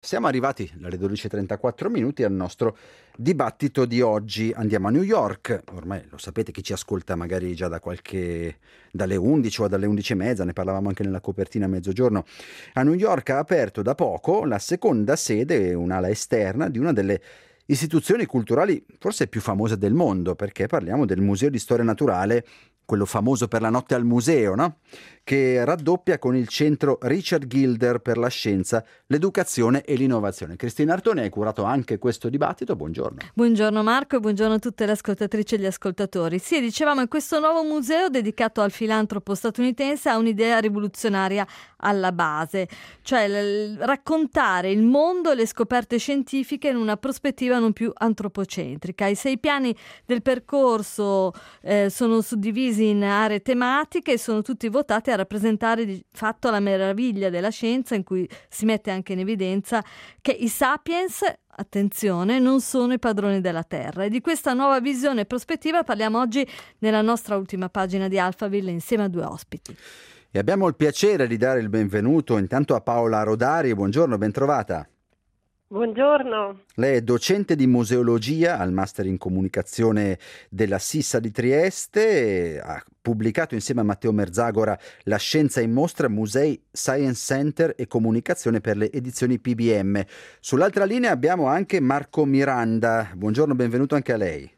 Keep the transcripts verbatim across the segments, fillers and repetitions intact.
Siamo arrivati alle dodici e trentaquattro minuti al nostro dibattito di oggi. Andiamo a New York. Ormai lo sapete, chi ci ascolta magari già da qualche dalle undici o dalle undici e mezza, ne parlavamo anche nella copertina a mezzogiorno. A New York ha aperto da poco la seconda sede, un'ala esterna di una delle istituzioni culturali forse più famose del mondo, perché parliamo del Museo di Storia Naturale, quello famoso per la notte al museo, no? Che raddoppia con il centro Richard Gilder per la scienza, l'educazione e l'innovazione. Cristina Artoni, hai curato anche questo dibattito, buongiorno. Buongiorno Marco e buongiorno a tutte le ascoltatrici e gli ascoltatori. Sì, dicevamo, in questo nuovo museo dedicato al filantropo statunitense ha un'idea rivoluzionaria alla base, cioè l- raccontare il mondo e le scoperte scientifiche in una prospettiva non più antropocentrica. I sei piani del percorso eh, sono suddivisi in aree tematiche e sono tutti votati a rappresentare di fatto la meraviglia della scienza, in cui si mette anche in evidenza che i sapiens, attenzione, non sono i padroni della Terra. E di questa nuova visione e prospettiva parliamo oggi nella nostra ultima pagina di Alphaville insieme a due ospiti. E abbiamo il piacere di dare il benvenuto intanto a Paola Rodari. Buongiorno, bentrovata. Buongiorno. Lei è docente di museologia al Master in Comunicazione della Sissa di Trieste, ha pubblicato insieme a Matteo Merzagora La scienza in mostra, musei, science center e comunicazione per le edizioni P B M. Sull'altra linea abbiamo anche Marco Miranda. Buongiorno, benvenuto anche a lei.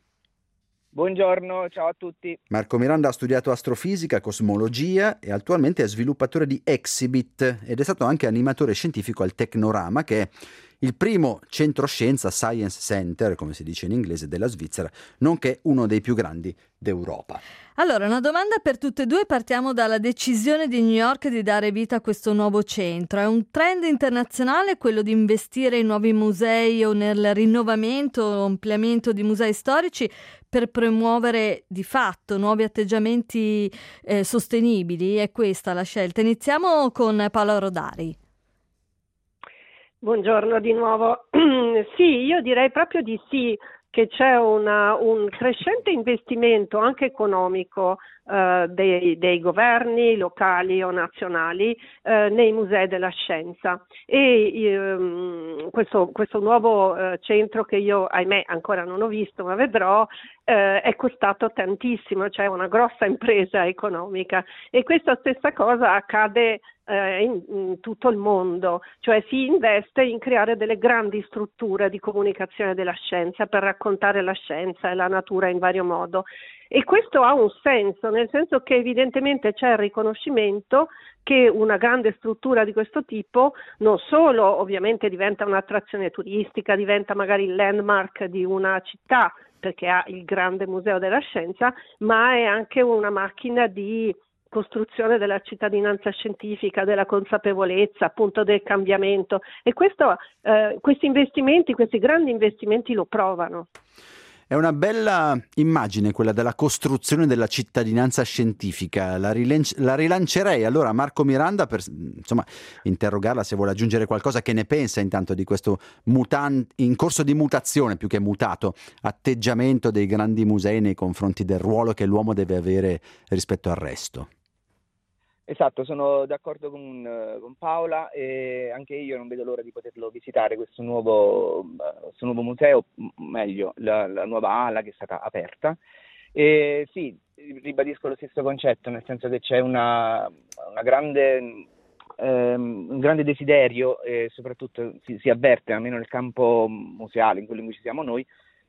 Buongiorno, ciao a tutti. Marco Miranda ha studiato astrofisica, cosmologia e attualmente è sviluppatore di Exhibit ed è stato anche animatore scientifico al Tecnorama, che è il primo centro scienza, Science Center, come si dice in inglese, della Svizzera, nonché uno dei più grandi d'Europa. Allora, una domanda per tutte e due. Partiamo dalla decisione di New York di dare vita a questo nuovo centro. È un trend internazionale quello di investire in nuovi musei o nel rinnovamento o ampliamento di musei storici per promuovere di fatto nuovi atteggiamenti eh, sostenibili? È questa la scelta. Iniziamo con Paola Rodari. Buongiorno di nuovo. Sì, io direi proprio di sì, che c'è una, un crescente investimento anche economico eh, dei, dei governi locali o nazionali eh, nei musei della scienza e ehm, questo, questo nuovo eh, centro, che io ahimè ancora non ho visto ma vedrò, eh, è costato tantissimo, cioè una grossa impresa economica, e questa stessa cosa accade Eh, in, in tutto il mondo, cioè si investe in creare delle grandi strutture di comunicazione della scienza per raccontare la scienza e la natura in vario modo, e questo ha un senso, nel senso che evidentemente c'è il riconoscimento che una grande struttura di questo tipo non solo ovviamente diventa un'attrazione turistica, diventa magari il landmark di una città perché ha il grande museo della scienza, ma è anche una macchina di costruzione della cittadinanza scientifica, della consapevolezza, appunto del cambiamento, e questo, eh, questi investimenti, questi grandi investimenti lo provano. È una bella immagine quella della costruzione della cittadinanza scientifica, la, rilanci- la rilancerei allora Marco Miranda per insomma interrogarla se vuole aggiungere qualcosa. Che ne pensa intanto di questo mutan- in corso di mutazione, più che mutato, atteggiamento dei grandi musei nei confronti del ruolo che l'uomo deve avere rispetto al resto? Esatto, sono d'accordo con, con Paola, e anche io non vedo l'ora di poterlo visitare, questo nuovo, questo nuovo museo, meglio, la, la nuova ala che è stata aperta. E sì, ribadisco lo stesso concetto, nel senso che c'è una, una grande, ehm, un grande desiderio, e soprattutto si, si avverte, almeno nel campo museale, in quello in cui ci siamo noi,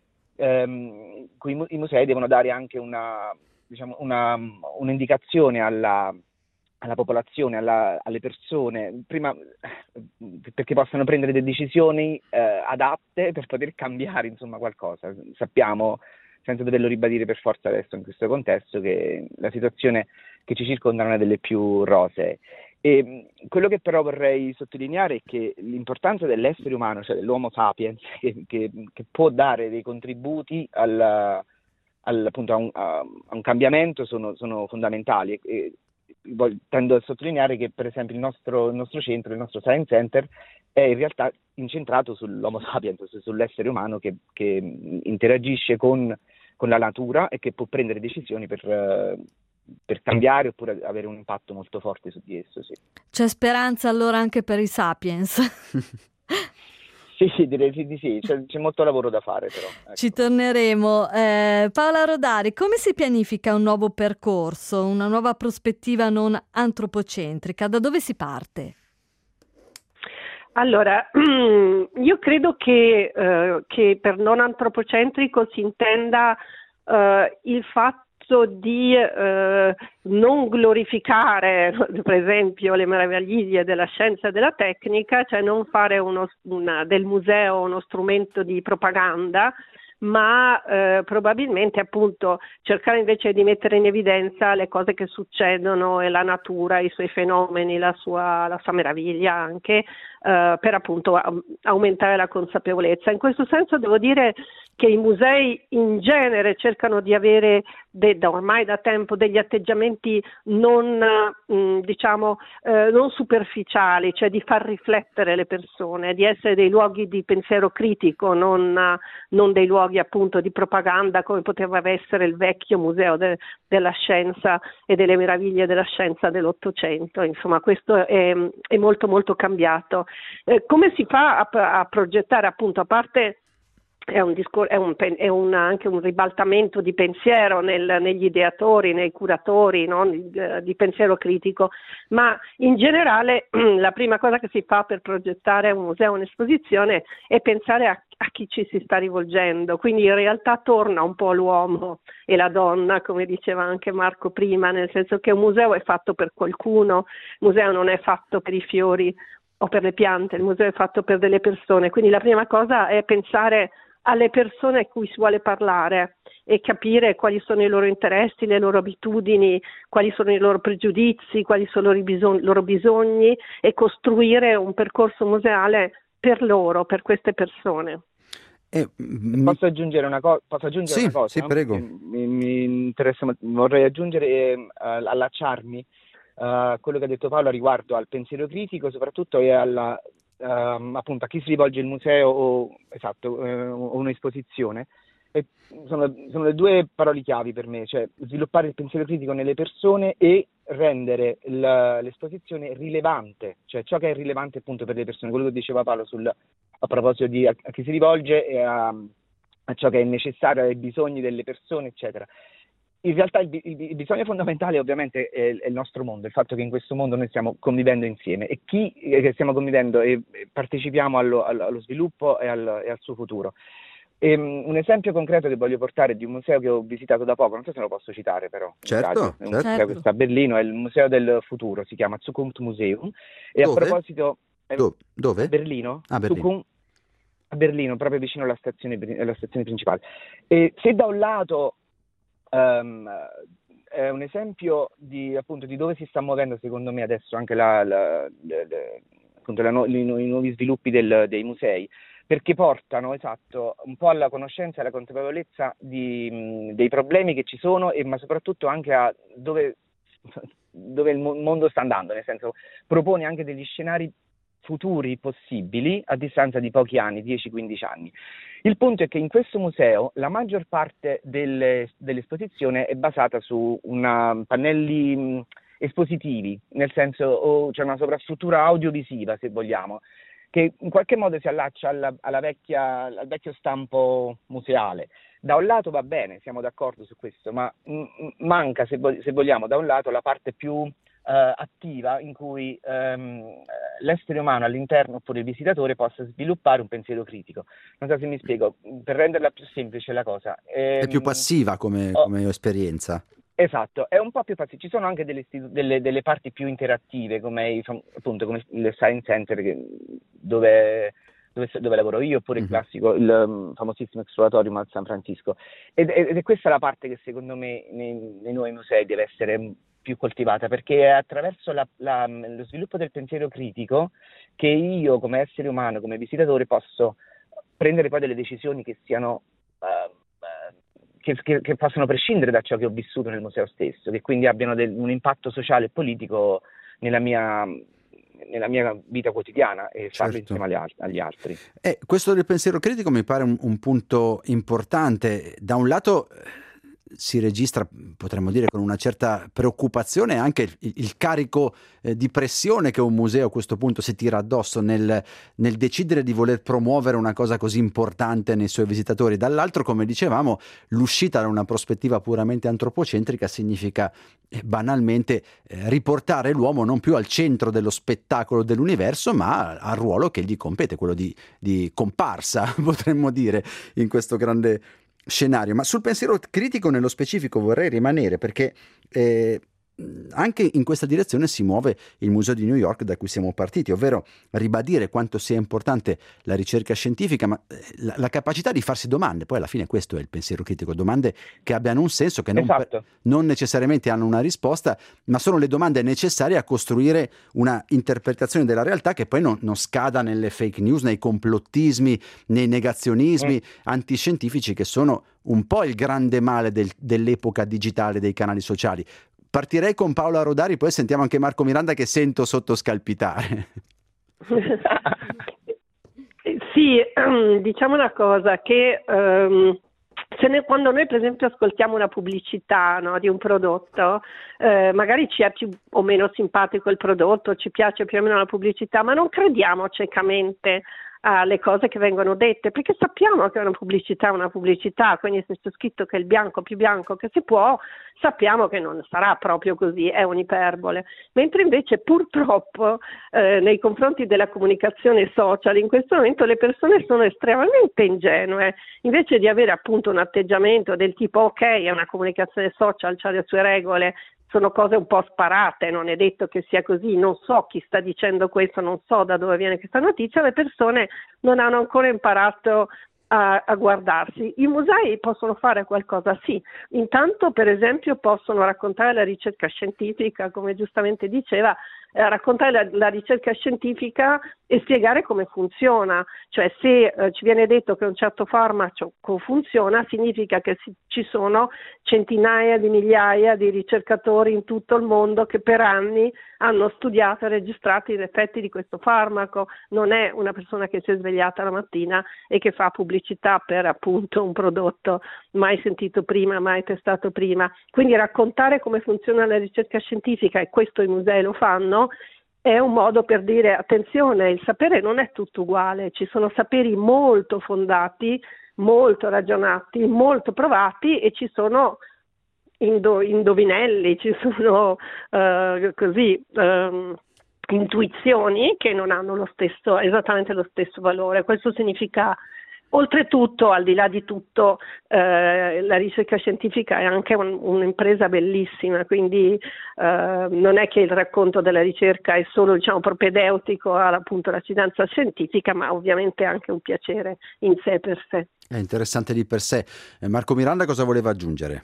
ehm, cui i musei devono dare anche una, diciamo, una, un'indicazione alla alla popolazione, alla, alle persone, prima perché possano prendere delle decisioni eh, adatte per poter cambiare insomma qualcosa. Sappiamo, senza doverlo ribadire per forza adesso in questo contesto, che la situazione che ci circonda non è delle più rosee. E quello che però vorrei sottolineare è che l'importanza dell'essere umano, cioè dell'Homo sapiens, che, che, che può dare dei contributi al, al, appunto a un, a un cambiamento, sono, sono fondamentali. E, tendo a sottolineare che per esempio il nostro, il nostro centro, il nostro Science Center è in realtà incentrato sull'Homo sapiens, sull'essere umano che, che interagisce con, con la natura e che può prendere decisioni per, per cambiare oppure avere un impatto molto forte su di esso. Sì. C'è speranza allora anche per i sapiens? Sì, sì, direi di sì, c'è, c'è molto lavoro da fare però. Ecco. Ci torneremo. Eh, Paola Rodari, come si pianifica un nuovo percorso, una nuova prospettiva non antropocentrica? Da dove si parte? Allora, io credo che, eh, che per non antropocentrico si intenda eh, il fatto di eh, non glorificare, per esempio, le meraviglie della scienza e della tecnica, cioè non fare uno, una, del museo uno strumento di propaganda, ma eh, probabilmente appunto cercare invece di mettere in evidenza le cose che succedono e la natura, i suoi fenomeni, la sua, la sua meraviglia anche, eh, per appunto a, aumentare la consapevolezza. In questo senso devo dire che i musei in genere cercano di avere de, da ormai da tempo degli atteggiamenti non mh, diciamo eh, non superficiali, cioè di far riflettere le persone, di essere dei luoghi di pensiero critico, non, non dei luoghi appunto di propaganda come poteva essere il vecchio museo de, della scienza e delle meraviglie della scienza dell'Ottocento. Insomma, questo è, è molto molto cambiato. Eh, come si fa a, a progettare appunto, a parte è un discor- è, un, è un, anche un ribaltamento di pensiero nel, negli ideatori, nei curatori, no? di, di pensiero critico, ma in generale la prima cosa che si fa per progettare un museo, un'esposizione, è pensare a, a chi ci si sta rivolgendo, quindi in realtà torna un po' l'uomo e la donna, come diceva anche Marco prima, nel senso che un museo è fatto per qualcuno, il museo non è fatto per i fiori o per le piante, il museo è fatto per delle persone, quindi la prima cosa è pensare alle persone a cui si vuole parlare e capire quali sono i loro interessi, le loro abitudini, quali sono i loro pregiudizi, quali sono i bisogni, loro bisogni, e costruire un percorso museale per loro, per queste persone. Eh, mi... Posso aggiungere una, co- posso aggiungere sì, una cosa? Sì, no? prego. Mi, mi interessa, vorrei aggiungere e uh, allacciarmi a uh, quello che ha detto Paolo riguardo al pensiero critico, soprattutto e alla Uh, appunto a chi si rivolge il museo o esatto, uh, un'esposizione. E sono, sono le due parole chiavi per me, cioè sviluppare il pensiero critico nelle persone e rendere la, l'esposizione rilevante, cioè ciò che è rilevante appunto per le persone, quello che diceva Paolo sul, a proposito di a, a chi si rivolge e a, a ciò che è necessario, ai bisogni delle persone, eccetera. In realtà il, il, il bisogno fondamentale ovviamente è, è il nostro mondo, il fatto che in questo mondo noi stiamo convivendo insieme e chi che stiamo convivendo e partecipiamo allo, allo sviluppo e al, e al suo futuro. E, um, un esempio concreto che voglio portare di un museo che ho visitato da poco, non so se lo posso citare però, certo, è un certo. museo che sta a Berlino, è il Museo del Futuro, si chiama Zukunftsmuseum. E Dove? a proposito... Do- dove? A Berlino, ah, Berlino. Zukunft, a Berlino, proprio vicino alla stazione, alla stazione principale. E se da un lato Um, è un esempio di, appunto, di dove si sta muovendo secondo me adesso anche la, la, la, la, appunto, la no, i, i nuovi sviluppi del, dei musei, perché portano esatto un po' alla conoscenza e alla consapevolezza di, mh, dei problemi che ci sono, e ma soprattutto anche a dove, dove il mondo sta andando, nel senso propone anche degli scenari futuri possibili a distanza di pochi anni, dieci quindici anni. Il punto è che in questo museo la maggior parte delle, dell'esposizione è basata su una, pannelli mh, espositivi, nel senso o c'è una sovrastruttura audiovisiva, se vogliamo, che in qualche modo si allaccia alla, alla vecchia, al vecchio stampo museale. Da un lato va bene, siamo d'accordo su questo, ma mh, manca, se, vo- se vogliamo, da un lato la parte più Uh, attiva in cui um, l'essere umano all'interno, oppure il visitatore, possa sviluppare un pensiero critico. Non so se mi spiego, per renderla più semplice la cosa. Ehm, è più passiva come, oh, come esperienza. Esatto, è un po' più passiva. Ci sono anche delle, delle, delle parti più interattive, come i, appunto come il Science Center, che, dove, dove, dove lavoro io, oppure mm-hmm. il classico, il um, famosissimo Exploratorium al San Francisco. Ed, ed è questa la parte che secondo me nei, nei nuovi musei deve essere più coltivata, perché è attraverso la, la, lo sviluppo del pensiero critico che io come essere umano, come visitatore, posso prendere poi delle decisioni che siano uh, uh, che, che, che possono prescindere da ciò che ho vissuto nel museo stesso, che quindi abbiano del, un impatto sociale e politico nella mia nella mia vita quotidiana e farlo certo. insieme agli, agli altri. Eh, questo del pensiero critico mi pare un, un punto importante. Da un lato si registra, potremmo dire con una certa preoccupazione, anche il, il carico eh, di pressione che un museo a questo punto si tira addosso nel, nel decidere di voler promuovere una cosa così importante nei suoi visitatori. Dall'altro, come dicevamo, l'uscita da una prospettiva puramente antropocentrica significa eh, banalmente eh, riportare l'uomo non più al centro dello spettacolo dell'universo, ma al ruolo che gli compete, quello di, di comparsa, potremmo dire, in questo grande scenario. Ma sul pensiero critico nello specifico vorrei rimanere, perché eh, anche in questa direzione si muove il Museo di New York da cui siamo partiti, ovvero ribadire quanto sia importante la ricerca scientifica, ma la, la capacità di farsi domande. Poi alla fine questo è il pensiero critico, domande che abbiano un senso, che non, esatto. non necessariamente hanno una risposta, ma sono le domande necessarie a costruire una interpretazione della realtà che poi non, non scada nelle fake news, nei complottismi, nei negazionismi mm. antiscientifici, che sono un po' il grande male del, dell'epoca digitale dei canali sociali. Partirei con Paola Rodari, poi sentiamo anche Marco Miranda che sento sottoscalpitare. Sì, diciamo una cosa, che um, se ne, quando noi per esempio ascoltiamo una pubblicità, no, di un prodotto, eh, magari ci è più o meno simpatico il prodotto, ci piace più o meno la pubblicità, ma non crediamo ciecamente alle cose che vengono dette, perché sappiamo che una pubblicità è una pubblicità, quindi se c'è scritto che è il bianco più bianco che si può, sappiamo che non sarà proprio così, è un'iperbole. Mentre invece purtroppo eh, nei confronti della comunicazione social in questo momento le persone sono estremamente ingenue, invece di avere appunto un atteggiamento del tipo ok, è una comunicazione social, ha le sue regole, sono cose un po' sparate, non è detto che sia così, non so chi sta dicendo questo, non so da dove viene questa notizia, le persone non hanno ancora imparato a, a guardarsi. I musei possono fare qualcosa, sì, intanto per esempio possono raccontare la ricerca scientifica, come giustamente diceva, eh, raccontare la, la ricerca scientifica e spiegare come funziona, cioè se eh, ci viene detto che un certo farmaco funziona, significa che si, ci sono centinaia di migliaia di ricercatori in tutto il mondo che per anni hanno studiato e registrato gli effetti di questo farmaco, non è una persona che si è svegliata la mattina e che fa pubblicità per appunto un prodotto mai sentito prima, mai testato prima. Quindi raccontare come funziona la ricerca scientifica, e questo i musei lo fanno, è un modo per dire attenzione, il sapere non è tutto uguale, ci sono saperi molto fondati, molto ragionati, molto provati e ci sono indo- indovinelli, ci sono uh, così um, intuizioni che non hanno lo stesso, esattamente lo stesso valore. Questo significa, oltretutto, al di là di tutto, eh, la ricerca scientifica è anche un, un'impresa bellissima, quindi eh, non è che il racconto della ricerca è solo, diciamo, propedeutico appunto alla cittadinanza scientifica, ma ovviamente anche un piacere in sé per sé. È interessante di per sé. Eh, Marco Miranda cosa voleva aggiungere?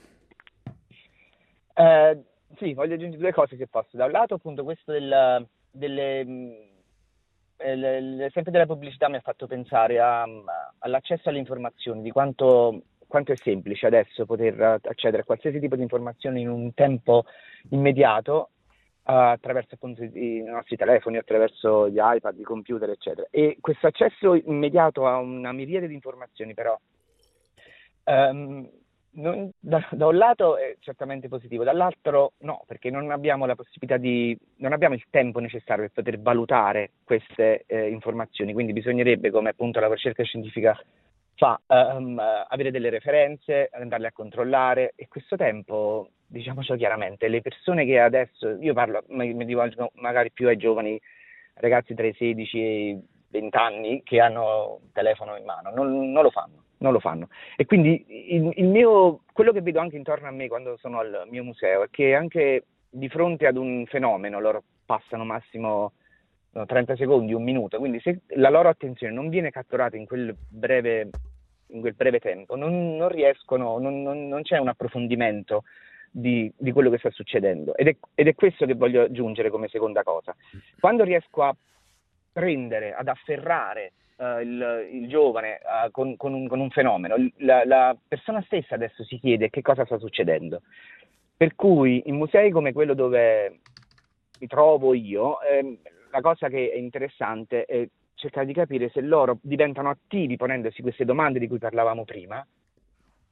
Eh, sì, voglio aggiungere due cose se posso. Da un lato appunto questo del, delle... l'esempio della pubblicità mi ha fatto pensare a, all'accesso alle informazioni, di quanto, quanto è semplice adesso poter accedere a qualsiasi tipo di informazioni in un tempo immediato uh, attraverso appunto i nostri telefoni, attraverso gli iPad, i computer, eccetera. E questo accesso immediato a una miriade di informazioni però um, non, da, da un lato è certamente positivo, dall'altro no, perché non abbiamo la possibilità di, non abbiamo il tempo necessario per poter valutare queste eh, informazioni, quindi bisognerebbe, come appunto la ricerca scientifica fa, um, avere delle referenze, andarle a controllare, e questo tempo, diciamocelo chiaramente, le persone che adesso, io parlo, mi, mi rivolgo magari più ai giovani ragazzi tra i sedici e i venti anni che hanno un telefono in mano, non, non lo fanno. Non lo fanno. E quindi il, il mio, quello che vedo anche intorno a me quando sono al mio museo è che anche di fronte ad un fenomeno loro passano massimo no, trenta secondi, un minuto, quindi se la loro attenzione non viene catturata in quel breve, in quel breve tempo, non, non riescono, non, non, non c'è un approfondimento di, di quello che sta succedendo. Ed è, ed è questo che voglio aggiungere come seconda cosa. Quando riesco a prendere, ad afferrare Uh, il, il giovane uh, con, con, un, con un fenomeno, la, la persona stessa adesso si chiede che cosa sta succedendo. Per cui in musei come quello dove mi trovo io, eh, la cosa che è interessante è cercare di capire se loro diventano attivi ponendosi queste domande di cui parlavamo prima,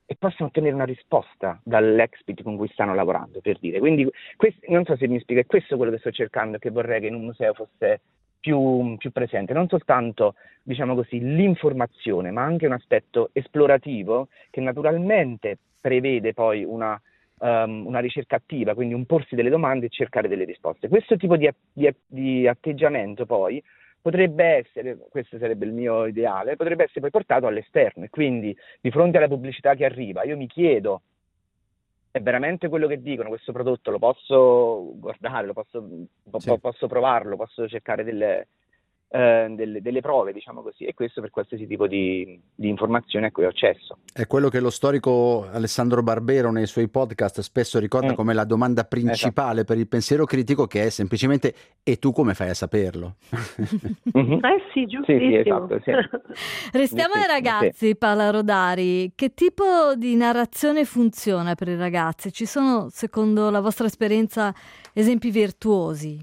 e possono ottenere una risposta dall'expert con cui stanno lavorando, per dire. Quindi questo, non so se mi spiego, è questo quello che sto cercando e che vorrei che in un museo fosse più, più presente, non soltanto, diciamo così, l'informazione, ma anche un aspetto esplorativo che naturalmente prevede poi una, um, una ricerca attiva, quindi un porsi delle domande e cercare delle risposte. Questo tipo di, di, di atteggiamento poi potrebbe essere, questo sarebbe il mio ideale, potrebbe essere poi portato all'esterno, e quindi di fronte alla pubblicità che arriva io mi chiedo: è veramente quello che dicono, questo prodotto lo posso guardare, lo posso, Sì. posso provarlo, posso cercare delle, eh, delle, delle prove, diciamo così, e questo per qualsiasi tipo di, di informazione a cui ho accesso. È quello che lo storico Alessandro Barbero nei suoi podcast spesso ricorda Mm. come la domanda principale per il pensiero critico, che è semplicemente: e tu come fai a saperlo? Mhm. Eh sì, Sì, giustissimo. sì, esatto, sì. Restiamo ai Giustissimo, ragazzi, Paola Rodari. Che tipo di narrazione funziona per i ragazzi? Ci sono, secondo la vostra esperienza, esempi virtuosi?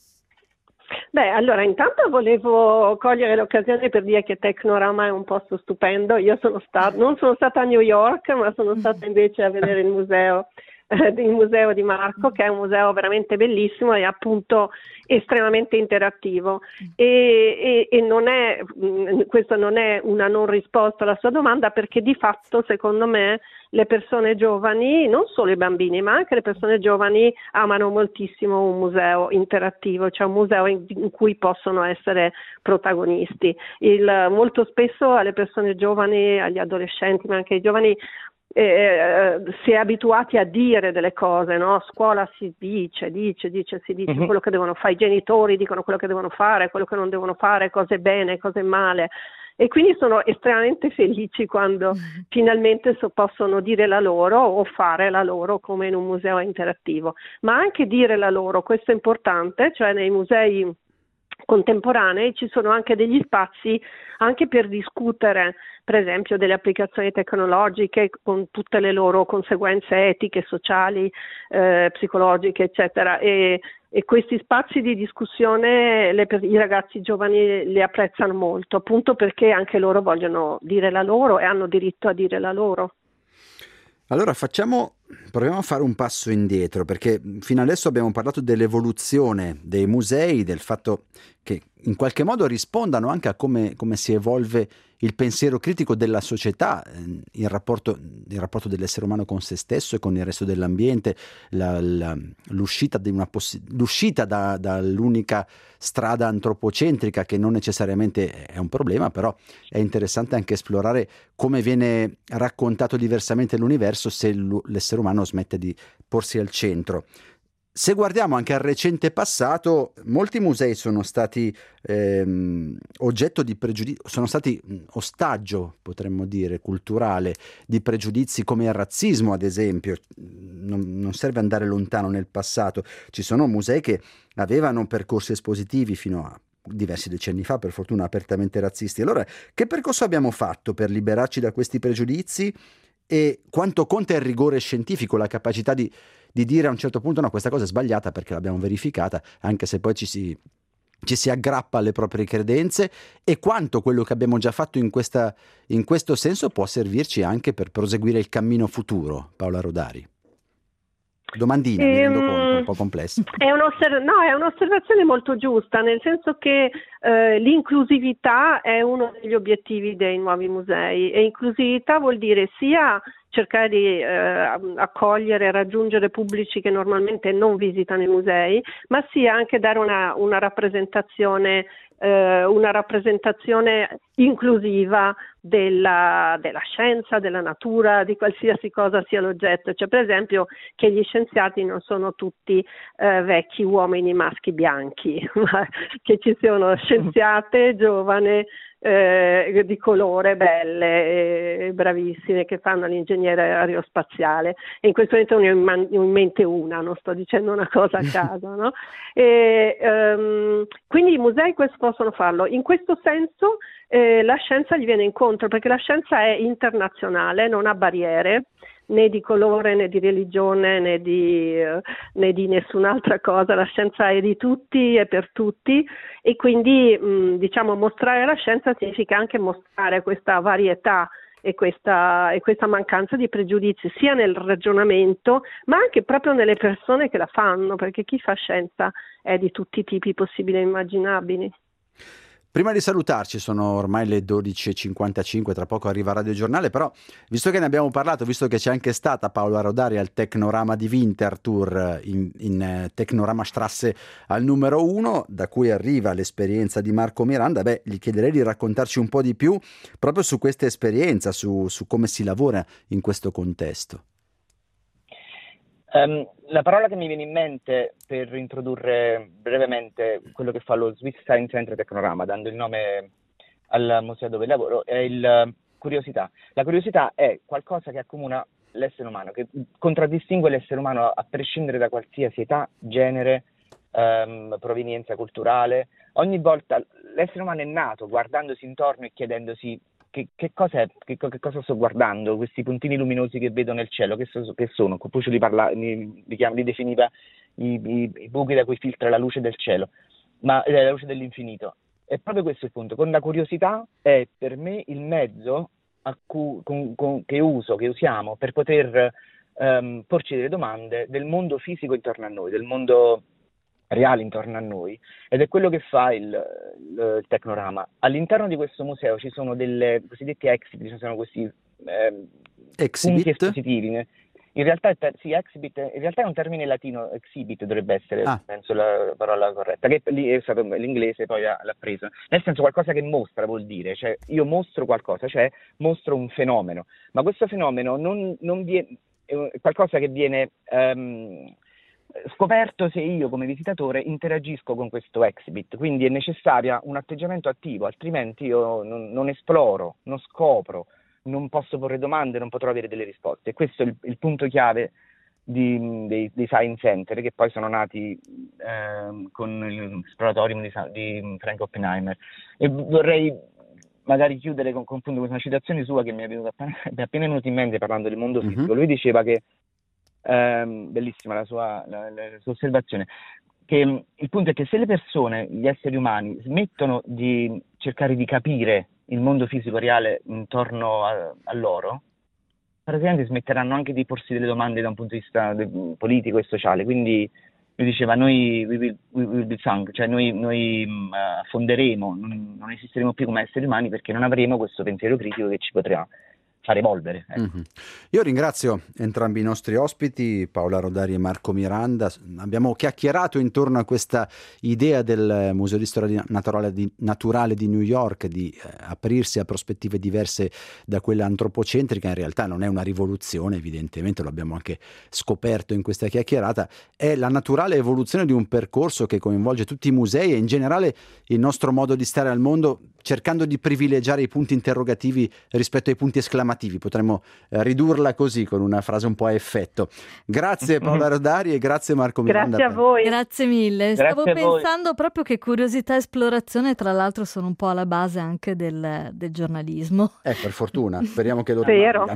Beh, allora intanto volevo cogliere l'occasione per dire che Tecnorama è un posto stupendo. Io sono stata, non sono stata a New York, ma sono stata invece a vedere il museo, eh, il museo di Marco, che è un museo veramente bellissimo e appunto estremamente interattivo. E, e, e non è, mh, questo non è una non risposta alla sua domanda, perché di fatto, secondo me, le persone giovani, non solo i bambini, ma anche le persone giovani, amano moltissimo un museo interattivo, cioè un museo in, in cui possono essere protagonisti. Il, molto spesso alle persone giovani, agli adolescenti, ma anche ai giovani, eh, si è abituati a dire delle cose, no? A scuola si dice, dice, dice, si dice Mhm. quello che devono fare, i genitori dicono quello che devono fare, quello che non devono fare, cose bene, cose male. E quindi sono estremamente felici quando finalmente so, possono dire la loro o fare la loro, come in un museo interattivo, ma anche dire la loro, questo è importante, cioè nei musei contemporanei ci sono anche degli spazi anche per discutere, per esempio, delle applicazioni tecnologiche con tutte le loro conseguenze etiche, sociali, eh, psicologiche, eccetera. E, e questi spazi di discussione le, i ragazzi giovani li apprezzano molto, appunto perché anche loro vogliono dire la loro e hanno diritto a dire la loro. Allora facciamo, proviamo a fare un passo indietro, perché fino adesso abbiamo parlato dell'evoluzione dei musei, del fatto che in qualche modo rispondano anche a come, come si evolve il pensiero critico della società, eh, il rapporto, il rapporto dell'essere umano con se stesso e con il resto dell'ambiente, la, la, l'uscita, di una possi- l'uscita da, dall'unica strada antropocentrica, che non necessariamente è un problema, però è interessante anche esplorare come viene raccontato diversamente l'universo se l'essere umano smette di porsi al centro. Se guardiamo anche al recente passato, molti musei sono stati ehm, oggetto di pregiudizi, sono stati ostaggio, potremmo dire, culturale, di pregiudizi come il razzismo, ad esempio. Non, non serve andare lontano nel passato. Ci sono musei che avevano percorsi espositivi fino a diversi decenni fa, per fortuna apertamente razzisti. Allora, che percorso abbiamo fatto per liberarci da questi pregiudizi, e quanto conta il rigore scientifico, la capacità di di dire a un certo punto: no, questa cosa è sbagliata perché l'abbiamo verificata, anche se poi ci si, ci si aggrappa alle proprie credenze, e quanto quello che abbiamo già fatto in, questa, in questo senso può servirci anche per proseguire il cammino futuro. Paola Rodari. Domandina, ehm, mi rendo conto, un po' complessa. È, un'osserv- no, è un'osservazione molto giusta, nel senso che eh, l'inclusività è uno degli obiettivi dei nuovi musei, e inclusività vuol dire sia cercare di eh, accogliere e raggiungere pubblici che normalmente non visitano i musei, ma sia anche dare una, una rappresentazione eh, una rappresentazione inclusiva della, della scienza, della natura, di qualsiasi cosa sia l'oggetto. Cioè, per esempio, che gli scienziati non sono tutti eh, vecchi uomini maschi bianchi, ma che ci siano scienziate giovani Eh, di colore, belle e bravissime, che fanno l'ingegnere aerospaziale, e in questo momento ne ho in, man- in mente una, non sto dicendo una cosa a caso, no? E, um, quindi i musei questo possono farlo. In questo senso eh, la scienza gli viene incontro, perché la scienza è internazionale, non ha barriere né di colore, né di religione, né di, eh, né di nessun'altra cosa. La scienza è di tutti e per tutti, e quindi mh, diciamo mostrare la scienza significa anche mostrare questa varietà e questa, e questa mancanza di pregiudizi sia nel ragionamento ma anche proprio nelle persone che la fanno, perché chi fa scienza è di tutti i tipi possibili e immaginabili. Prima di salutarci, sono ormai le dodici e cinquantacinque, tra poco arriva Radio Giornale, però visto che ne abbiamo parlato, visto che c'è anche stata Paola Rodari al Tecnorama di Winterthur in, in Tecnorama Strasse al numero uno, da cui arriva l'esperienza di Marco Miranda, beh, gli chiederei di raccontarci un po' di più proprio su questa esperienza, su, su come si lavora in questo contesto. Um, la parola che mi viene in mente per introdurre brevemente quello che fa lo Swiss Science Center Tecnorama, dando il nome al museo dove lavoro, è il uh, curiosità. La curiosità è qualcosa che accomuna l'essere umano, che contraddistingue l'essere umano a prescindere da qualsiasi età, genere, um, provenienza culturale. Ogni volta l'essere umano è nato guardandosi intorno e chiedendosi Che, che, cos'è, che, che cosa sto guardando, questi puntini luminosi che vedo nel cielo, che, so, che sono? Confucio li, parla, li, li, chiam, li definiva i, i, i buchi da cui filtra la luce del cielo, ma eh, la luce dell'infinito. È proprio questo il punto. Con la curiosità è per me il mezzo a cui, con, con, che uso, che usiamo per poter um, porci delle domande del mondo fisico intorno a noi, del mondo reale intorno a noi, ed è quello che fa il, il, il Tecnorama. All'interno di questo museo ci sono delle cosiddette exhibit, ci sono questi eh, punti espositivi. In realtà, sì, exhibit, in realtà è un termine latino, exhibit dovrebbe essere, ah. penso la parola corretta, che lì è stato l'inglese, poi l'ha preso. Nel senso, qualcosa che mostra vuol dire, cioè io mostro qualcosa, cioè mostro un fenomeno, ma questo fenomeno non, non viene, è qualcosa che viene um, scoperto se io come visitatore interagisco con questo exhibit, quindi è necessaria un atteggiamento attivo, altrimenti io non, non esploro, non scopro, non posso porre domande, non potrò avere delle risposte. E questo è il, il punto chiave di, dei, dei Science Center, che poi sono nati eh, con l'esploratorium di, di Frank Oppenheimer. E vorrei magari chiudere con, con, con una citazione sua che mi è venuta appena, mi è appena venuta in mente parlando del mondo fisico. Mm-hmm. Lui diceva che Um, bellissima la sua, la, la sua osservazione, che um, il punto è che se le persone, gli esseri umani, smettono di cercare di capire il mondo fisico reale intorno a, a loro, praticamente smetteranno anche di porsi delle domande da un punto di vista de, politico e sociale. Quindi lui diceva noi we will, we will be sunk, cioè noi, noi um, affonderemo, non, non esisteremo più come esseri umani perché non avremo questo pensiero critico che ci potrà far evolvere. Ecco. Mm-hmm. Io ringrazio entrambi i nostri ospiti, Paola Rodari e Marco Miranda. Abbiamo chiacchierato intorno a questa idea del Museo di Storia Naturale di, naturale di New York di eh, aprirsi a prospettive diverse da quella antropocentrica. In realtà non è una rivoluzione, evidentemente, lo abbiamo anche scoperto in questa chiacchierata, è la naturale evoluzione di un percorso che coinvolge tutti i musei e in generale il nostro modo di stare al mondo, cercando di privilegiare i punti interrogativi rispetto ai punti esclamativi. Potremmo eh, ridurla così con una frase un po' a effetto. Grazie Paola Rodari e grazie Marco Miranda. Grazie a voi. Grazie mille. Grazie Stavo pensando proprio che curiosità e esplorazione tra l'altro sono un po' alla base anche del, del giornalismo. Eh, per fortuna, speriamo che lo Vero.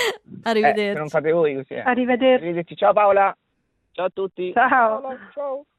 Arrivederci. Eh, se non fate voi così. Eh. Arrivederci. Arrivederci. Ciao Paola. Ciao a tutti. Ciao. Ciao. Ciao.